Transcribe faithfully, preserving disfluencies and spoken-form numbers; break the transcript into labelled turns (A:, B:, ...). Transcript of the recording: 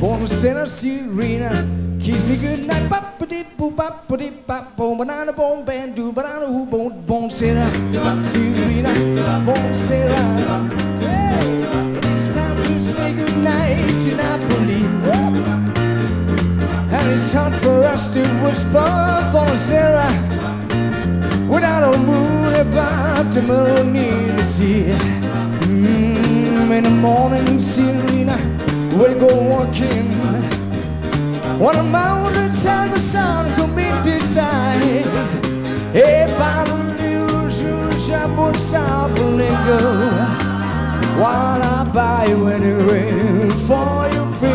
A: Buonasera Serena, kiss me good night. Bop-a-dee-boo, bop-a-dee-bop, boom, banana, boom, band, do, banana, who, boom, buonasera Serena, buonasera. Hey, it's time to say good night to Napoli. And it's hard for us to whisper buonasera without a moon above the moon to see. Mm, in the morning, Serena, we'll go walking on a mountain, tell the sun come in decide. Hey, by the little shop would stop and go while I buy you any rain for your face.